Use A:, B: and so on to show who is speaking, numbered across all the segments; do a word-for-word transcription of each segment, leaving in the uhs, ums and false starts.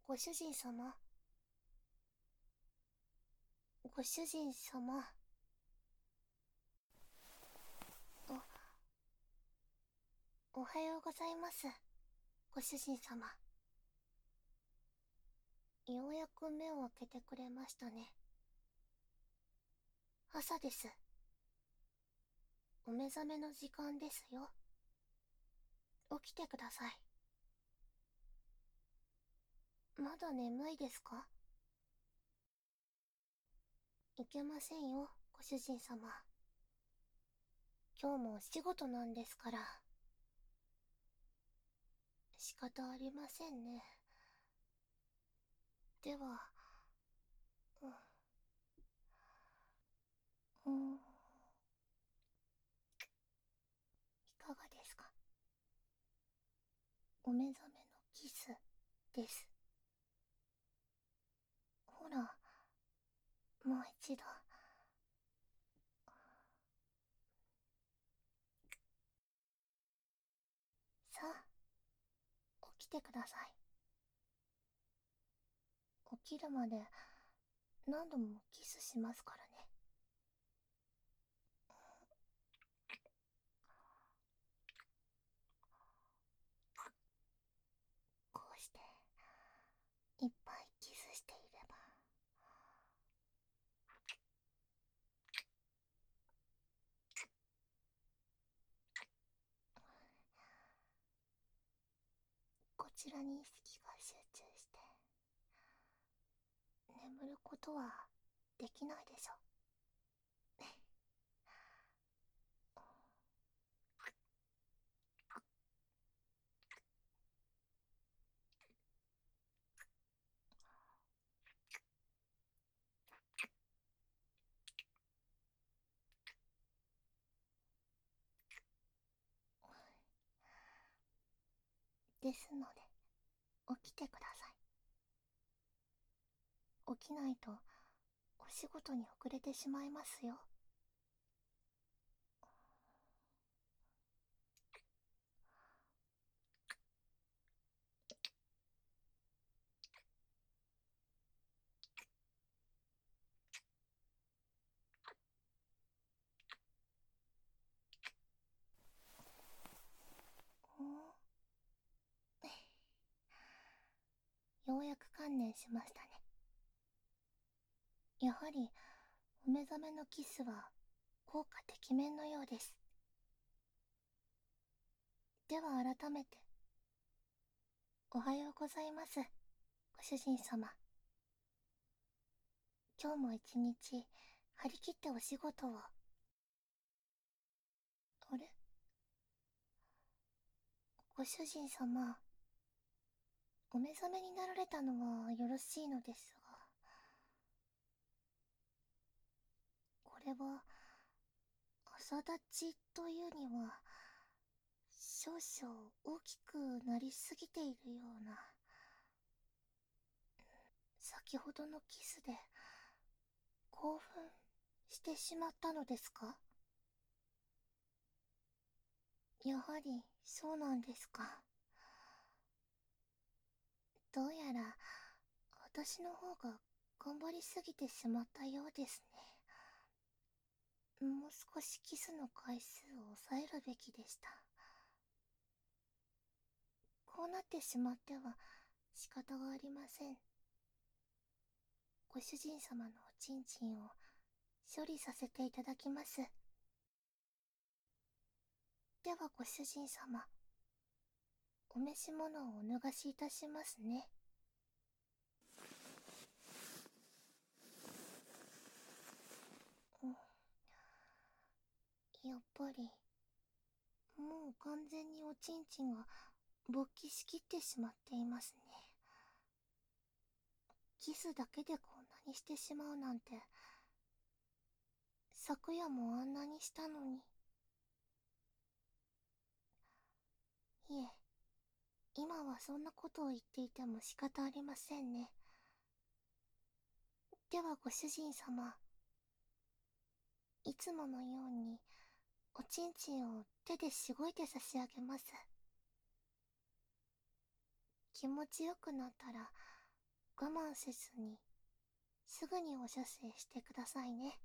A: ご主人様。ご主人様。お、おはようございます。ご主人様。ようやく目を開けてくれましたね。朝です。お目覚めの時間ですよ。起きてください。まだ眠いですか？いけませんよ、ご主人様。今日もお仕事なんですから。仕方ありませんね。では、うん、うん、いかがですか？お目覚めのキスです。ほら、もう一度。さあ、起きてください。起きるまで何度もキスしますからね。こうしていっぱいキスしていれば、こちらに意識が集中して眠ることはできないでしょう。ですので、起きてください。起きないとお仕事に遅れてしまいますよ。ようやく観念しましたね。やはりお目覚めのキスは効果てきめんのようです。では改めて、おはようございます、ご主人様。今日も一日張り切ってお仕事を。あれ、ご主人様、お目覚めになられたのはよろしいのですが、これは朝立ちというには少々大きくなりすぎているような。先ほどのキスで興奮してしまったのですか？やはりそうなんですか。どうやら私の方が頑張りすぎてしまったようですね。もう少しキスの回数を抑えるべきでした。こうなってしまっては仕方がありません。ご主人様のおちんちんを処理させていただきます。ではご主人様、お召し物をお脱がしいたしますね。うん、やっぱりもう完全におちんちんが勃起しきってしまっていますね。キスだけでこんなにしてしまうなんて、昨夜もあんなにしたのに。いえ、今はそんなことを言っていても仕方ありませんね。ではご主人様、いつものようにおちんちんを手でしごいて差し上げます。気持ちよくなったら我慢せずにすぐにお射精してくださいね。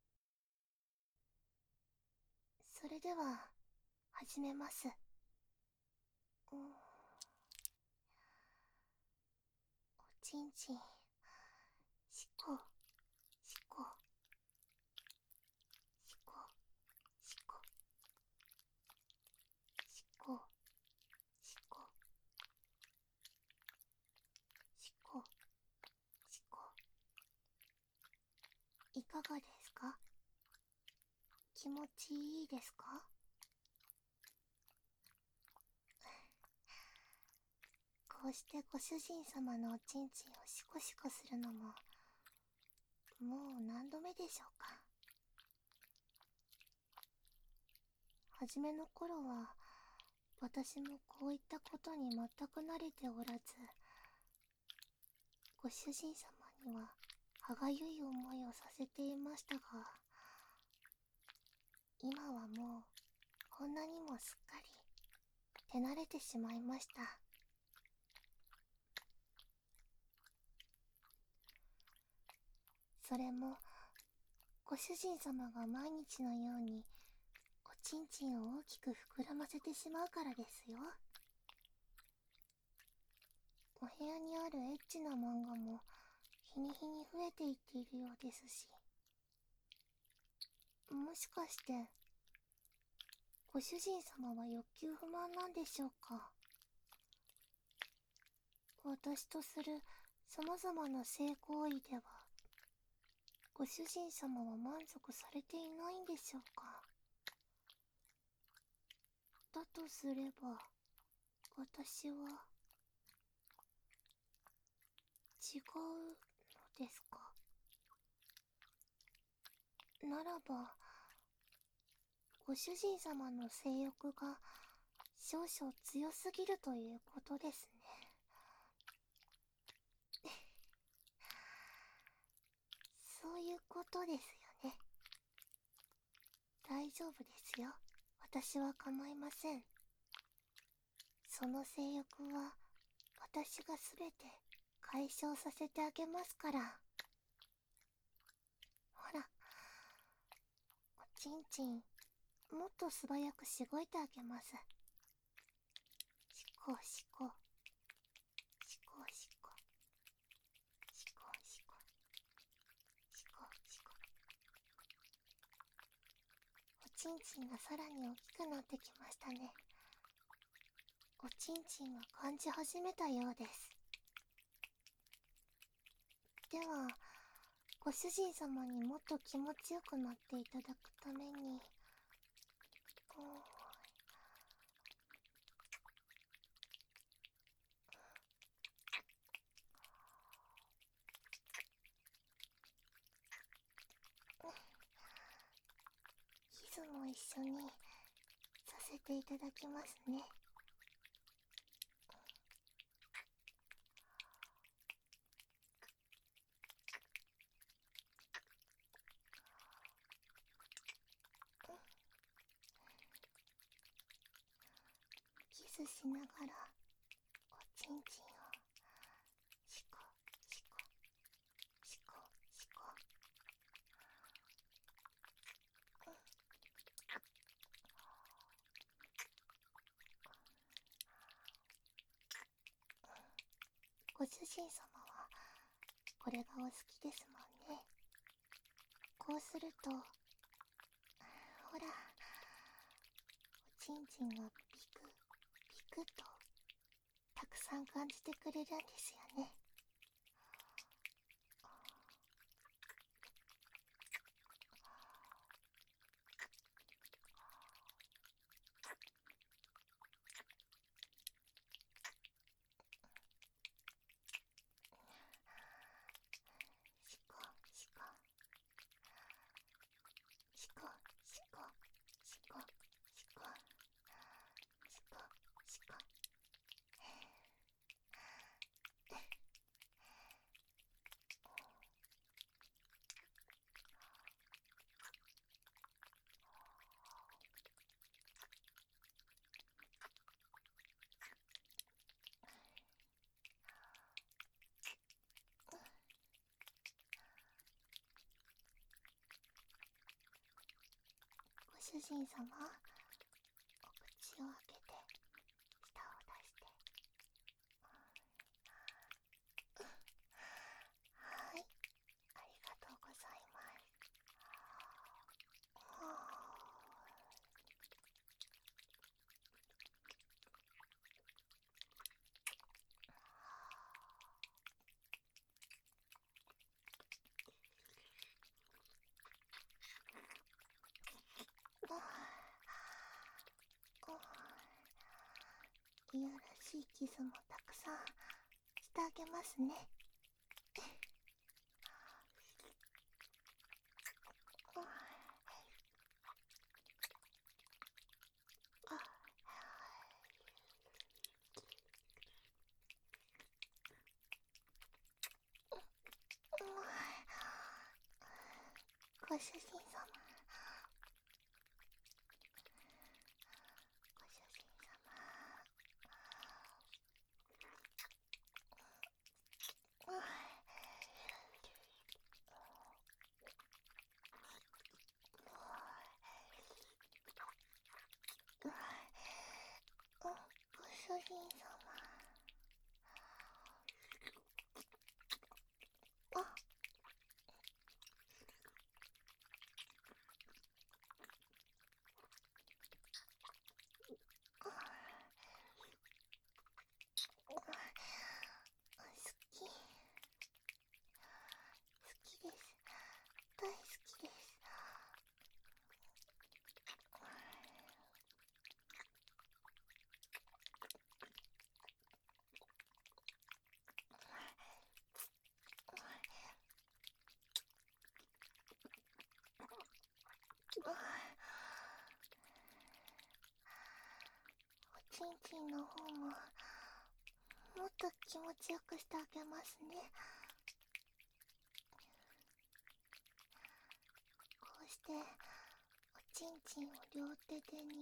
A: それでは始めます。うん、おちんちん、しこしこしこしこしこしこしこしこ。いかがですか？気持ちいいですか？こうしてご主人様のおちんちんをシコシコするのももう何度目でしょうか。はじめの頃は私もこういったことに全く慣れておらず、ご主人様には歯がゆい思いをさせていましたが、今はもうこんなにもすっかり手慣れてしまいました。それもご主人様が毎日のようにおちんちんを大きく膨らませてしまうからですよ。お部屋にあるエッチな漫画も日に日に増えていっているようですし、もしかしてご主人様は欲求不満なんでしょうか。私とする様々な性行為ではご主人様は満足されていないんでしょうか。だとすれば私は違うのですか。ならばご主人様の性欲が少々強すぎるということですね。そういうことですよね。大丈夫ですよ。私は構いません。その性欲は私がすべて解消させてあげますから。ほら、おちんちんもっと素早くしごいてあげます。しこしこしこしこしこしこしこしこ。おちんちんがさらに大きくなってきましたね。おちんちんが感じ始めたようです。ではご主人様にもっと気持ちよくなっていただくために、キスも一緒にさせていただきますね。キスしながらおちんちんをシコシコシコシコ。ご主人様はこれがお好きですもんね。こうするとほら、おちんちんがピクピクとたくさん感じてくれるんですよね。シコシコシコシコシコシコシコシコ。 主人様、お口を開けて舌を出して。はい、ありがとうございます。いやらしいキスもたくさんしてあげますね。ご主人様、ご主人様、ご主人様。あ、好き、好きです。大好きです。おちんちんの方ももっと気持ちよくしてあげますね。こうしておちんちんを両手で握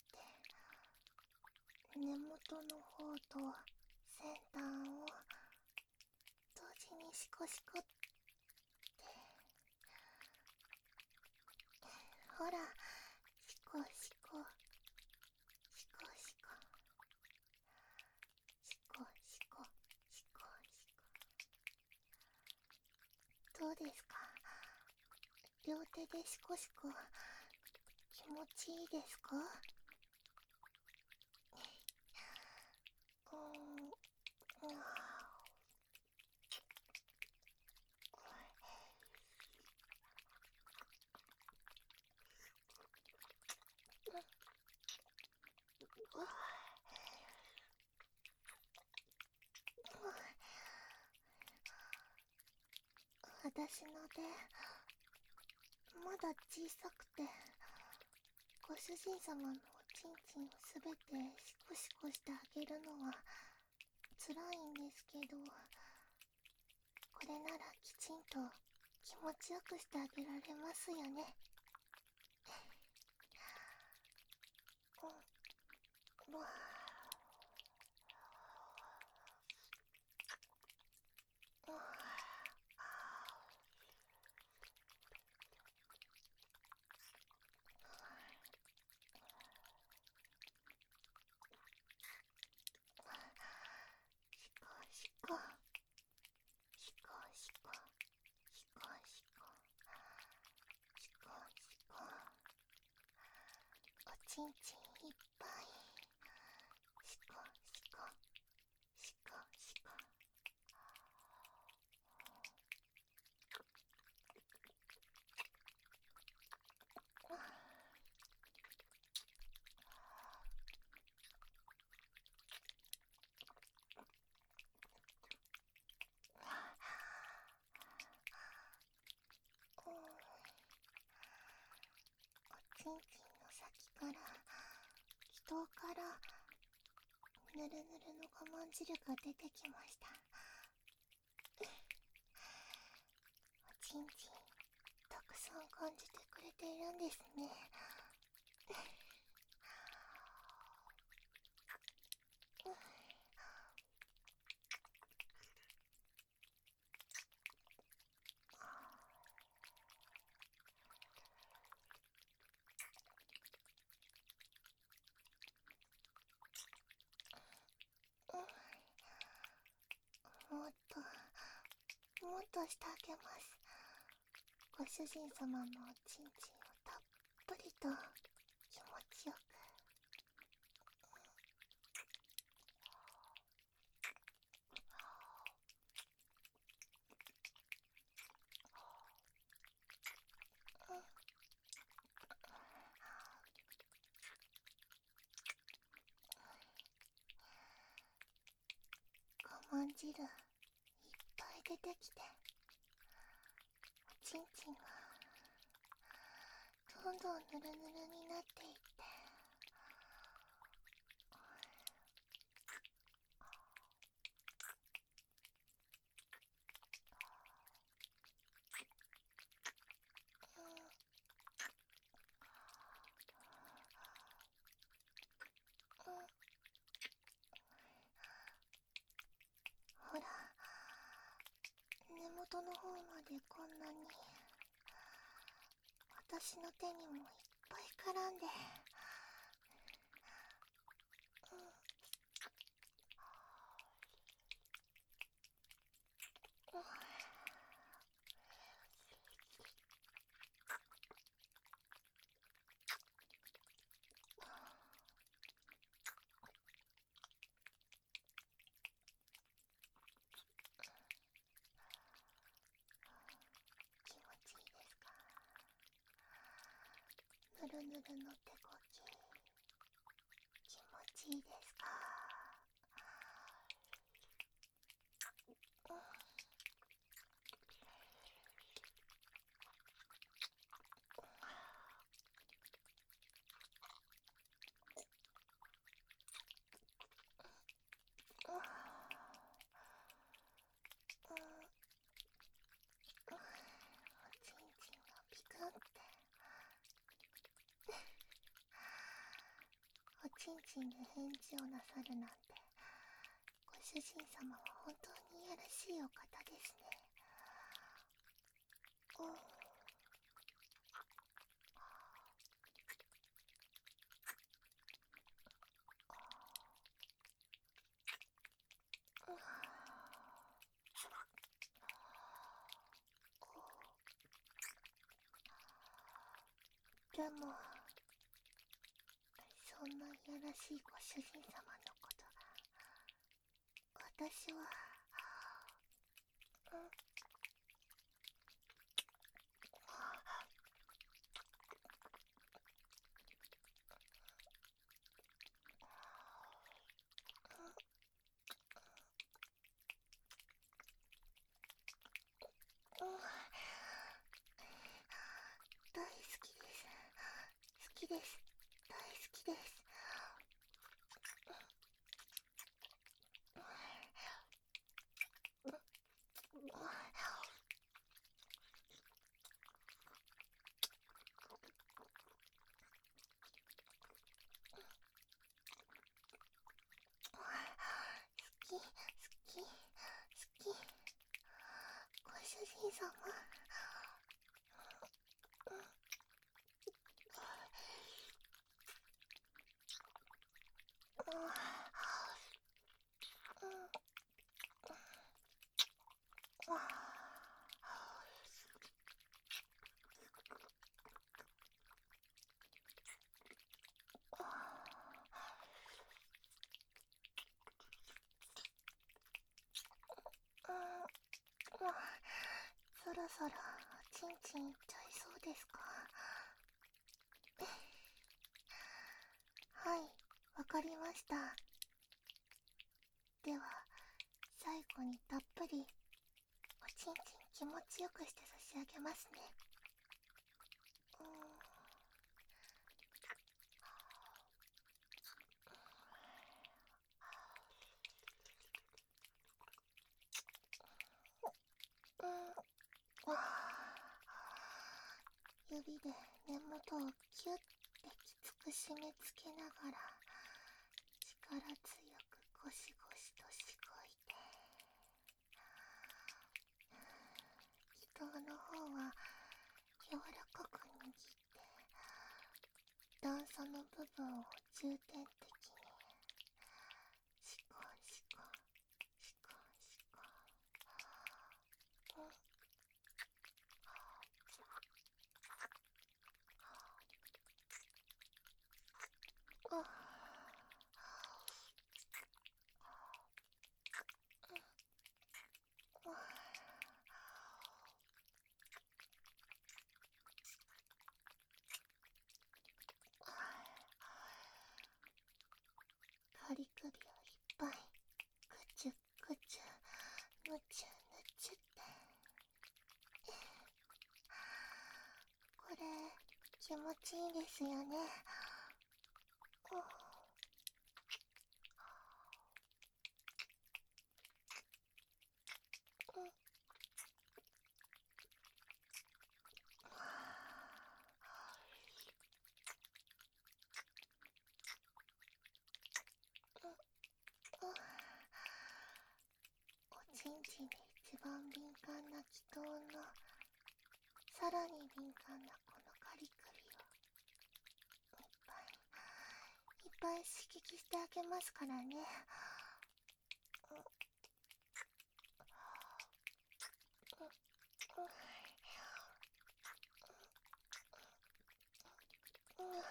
A: って根元の方と先端を同時にシコシコって、ほら、シコシコシコシコシコシコシコシコ。どうですか？両手でシコシコ気持ちいいですか？うーん、う私の手まだ小さくて、ご主人様のおちんちんをすべてシコシコしてあげるのは辛いんですけど、これならきちんと気持ちよくしてあげられますよね。うん、うわー、うわー、シコシコシコシコシコシコシコシコ、おちんちんいっぱいシコシコシコシコ。おちんちんの先から気筒からぬるぬるの我慢汁が出てきました。おちんちんたくさん感じてくれているんですね。 もっとしてあげます。ご主人様のおちんちんをたっぷりと気持ちよく。我慢汁いっぱい出てきて、おちんちんがどんどんぬるぬるになっていって、うんうん、ほら、根元の方までこんなに私の手にもいっぱい絡んで、うん、うん、気持ちいいですか？ぬるぬるの手こき気持ちいいですか？うん、うん、うん、おちんちんがピクンって、おちんちんで返事をなさるなんて、ご主人様は本当にいやらしいお方ですね。うん、うん、でも、そんないやらしいご主人様のことが、私は、うん、うん、大好きです。好きです。大好きです。好き、好き、好き。ご主人様。うん、うん、うん、そろそろおちんちんいっちゃいそうですか？はい、わかりました。では、最後にたっぷりおちんちん気持ちよくして差し上げますね。うーん、うん、わー、指で根元をキュッてきつく締め付けながら、力強くゴシゴシとしごいて、気道の方は柔らかく握って、段差の部分を重点的にシコンシコンシコンシコン、うん、 むちゅぬちゅって。これ気持ちいいですよね。うんうん。おちんちんで一番敏感な気筒のさらに敏感なこのカリ首をいっぱいいっぱい刺激してあげますからね。うんうんうん。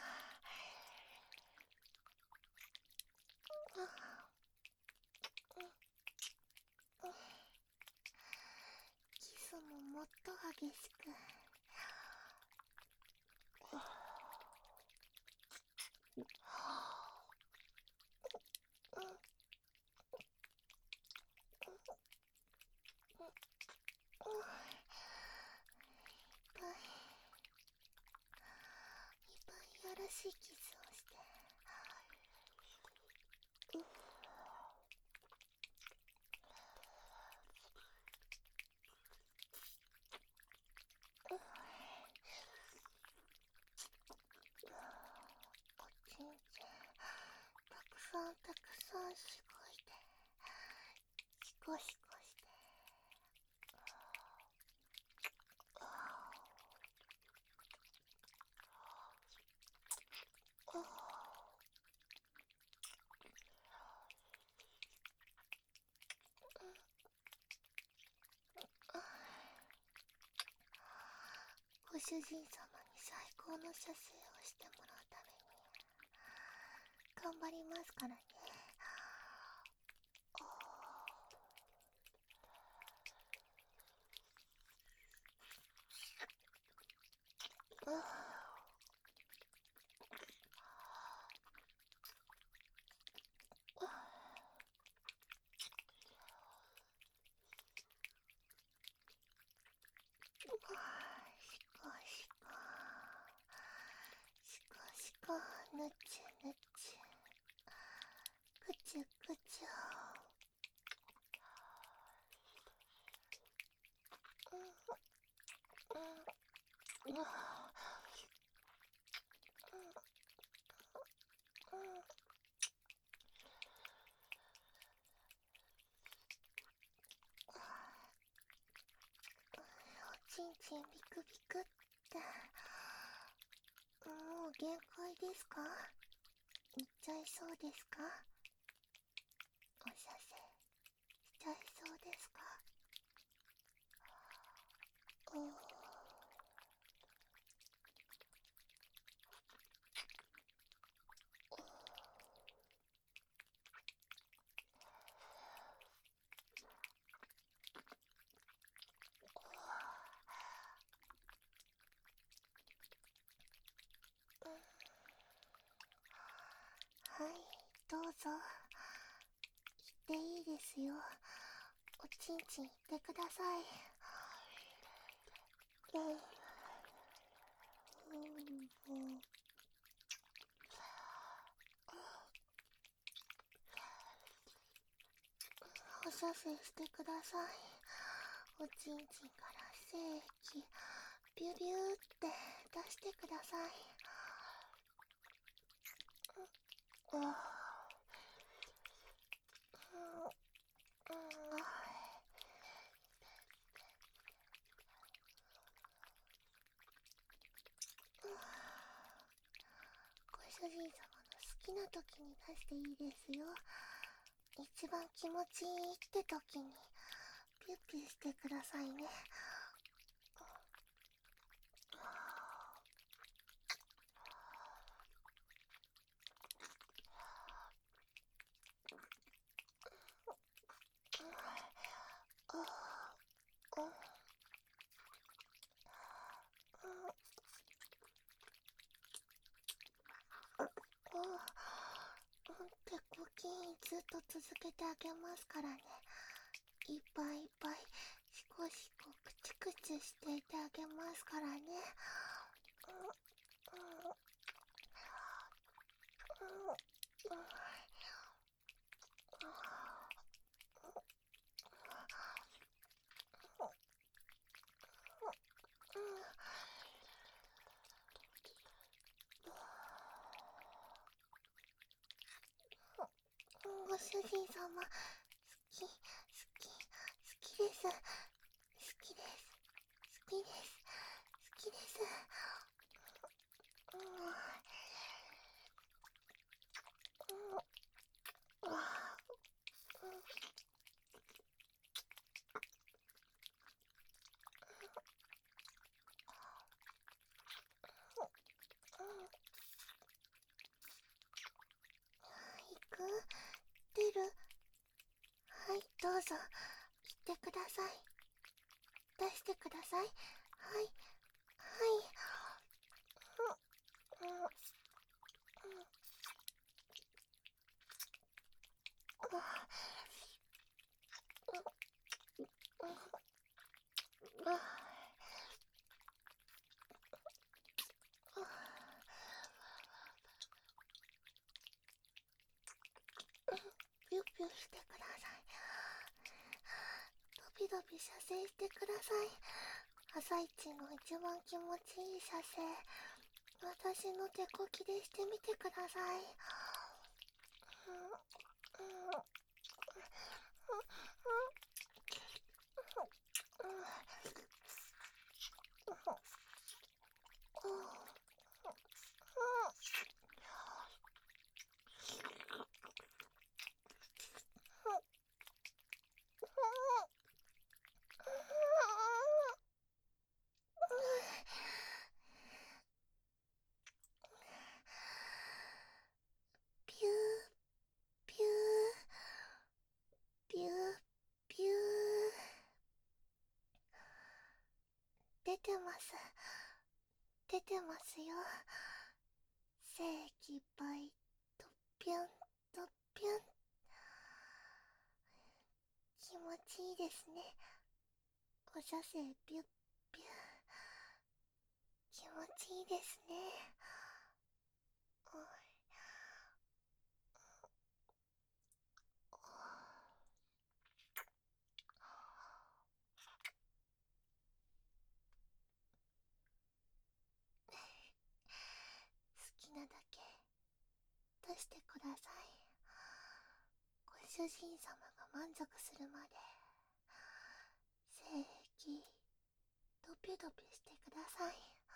A: キスももっと激しく。いっぱいいっぱいやらしいキスをして。うんうん。おちんちんたくさんたくさんしごいて、しこしこして。ご主人様に最高の射精をしてもらうために頑張りますからね。うん。しこしこしこしこ、ぬちゅぬちゅ、くちゅくちゅ。うんうんうん。おちんちんビクビクって。もう限界ですか？いっちゃいそうですか？お射精しちゃいそうですか？おー。はい、どうぞ。言っていいですよ。おちんちん言ってください。うん。うん。お射精してください。おちんちんから精液ビュビューって出してください。うん。うん。うん。ご主人様の好きな時に出していいですよ。一番気持ちいいって時にピュッピュしてくださいね。ってコキンずっと続けてあげますからね。いっぱいいっしくクチクチしていてあげますからね。ご主人様、好き、好き、好きです。好きです。好きです。好きです。うん。うん。あ行く出る。はい、どうぞ。言ってください。出してください。はい。はい。うん。うん。うん。ピュピュしてください。ドビドビ射精してください。朝一の一番気持ちいい射精、私の手こきでしてみてください。ピューピューピューピュー、出てます。出てますよ。精液いっぱいとピュンとピュン。気持ちいいですね。お射精ピュッピュッ。気持ちいいですね。おい好きなだけ出してください。ご主人様が満足するまで精液ドピュドピュしてください。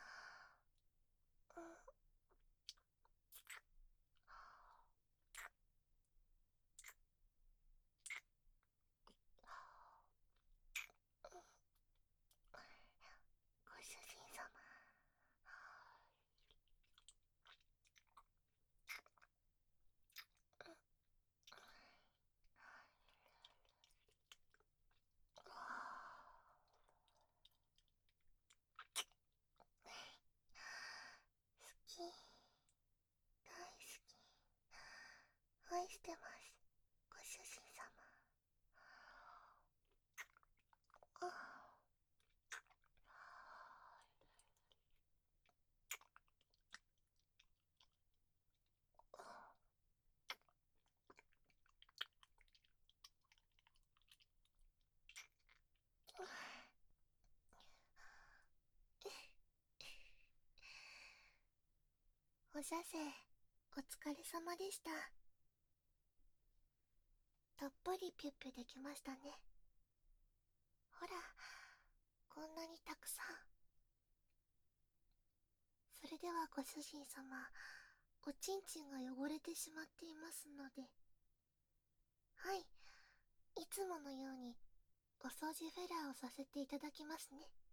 A: うん。ご主人様、好き、大好き、愛してます。ご主人様。あお射精お疲れ様でした。たっぷりピュッピュできましたね。ほら、こんなにたくさん。それではご主人様、おちんちんが汚れてしまっていますので、はい、いつものようにお掃除フェラーをさせていただきますね。